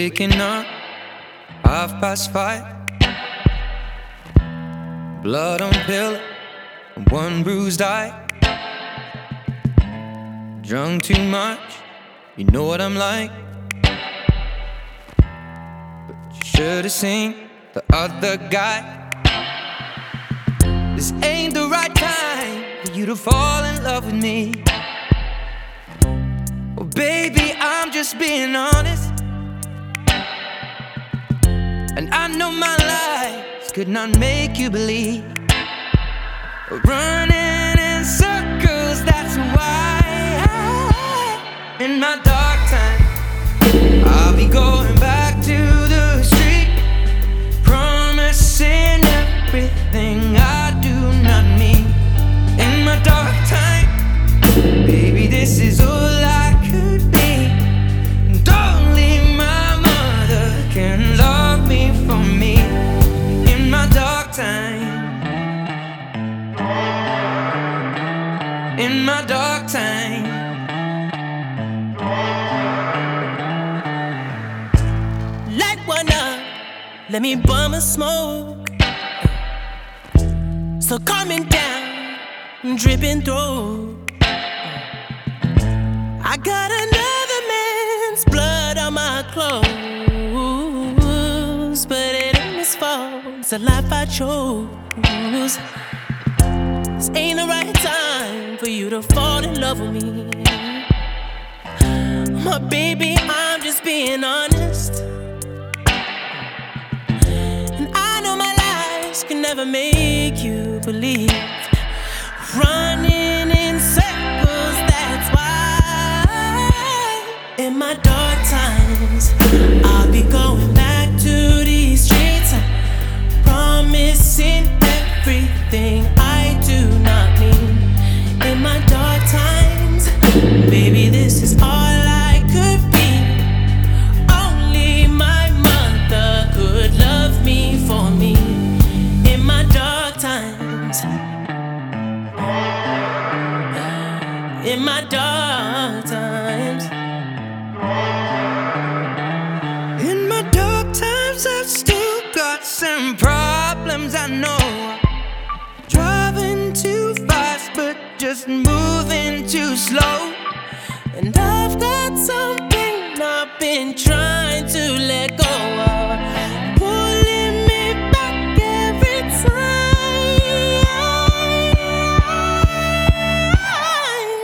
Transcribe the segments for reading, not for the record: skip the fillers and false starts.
Waking up, 5:30. Blood on pillow, and one bruised eye. Drunk too much, you know what I'm like. But you should've seen the other guy. This ain't the right time for you to fall in love with me. Well, baby, I'm just being honest, and I know my lies could not make you believe. Running in circles, that's why in my dark time I'll be going back to the street, promising everything I do not need. In my dark time, baby, this is all I could be, and only my mother can love me for me. In my dark time, in my dark time, light one up, let me bum a smoke. So coming down, dripping through. I got another man's blood on my clothes, but it ain't his fault, it's a life I chose. This ain't the right time for you to fall in love with me. My baby, I'm just being honest, and I know my lies can never make you believe. Running in circles, that's why in my dark times I'll be going back to these streets, promising everything I do not need. In my dark times, baby, this is all I could be. Only my mother could love me for me. In my dark times, in my dark times, in my dark times, I've still got some problems, I know. Driving too fast, but just moving too slow. and I've got something I've been trying to let go of, pulling me back every time.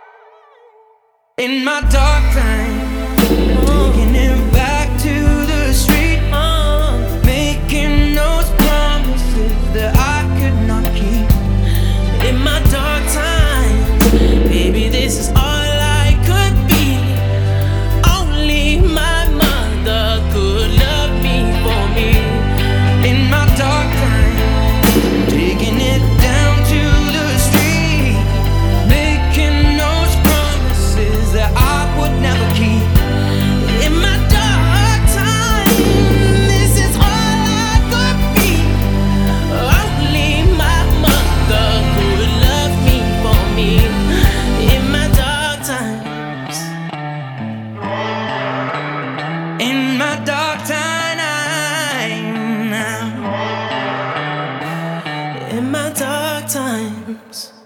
In my dark time, taking it back to the street, making those promises that I could not keep. In my dark times, baby, this is all I could be. Only my mother could love me for me. In my dark time, taking it down to the street, making those promises that I would never keep. In my dark time, this is all I could be. Only my mother could love me for me. In my dark times, In my dark time, in my dark times.